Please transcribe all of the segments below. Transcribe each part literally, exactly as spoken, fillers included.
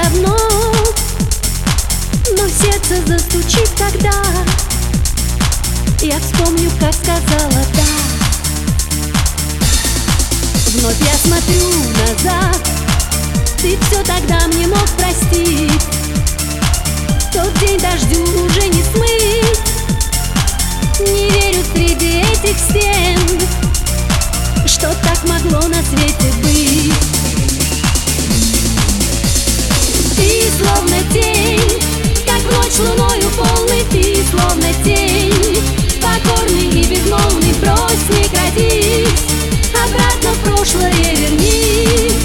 давно, но сердце застучит, когда я вспомню, как сказала «да». Вновь я смотрю назад, ты все тогда мне мог простить. Тот день дождю уже не смыть. Не верю среди этих стен, что так могло на свете быть. Ты словно тень, как в ночь луною полной. Ты словно тень, покорный и безмолвный. Брось, не крадись, обратно в прошлое вернись.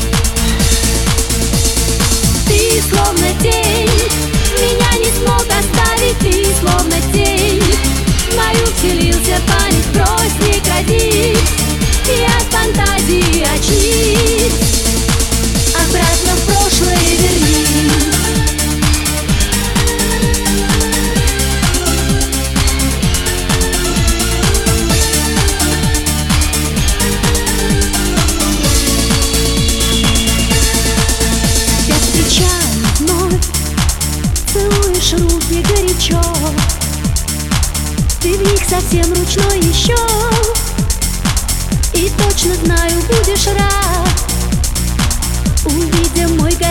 Ты словно тень, меня не смог оставить. Ты словно тень, в мою вселился память. Брось, не крадись, и от фантазии очнись. Обратно в прошлое вернись. Я встречаю вновь, целуешь руки горячо. Ты в них совсем ручной еще, и точно знаю, будешь рад, увидя мой горячий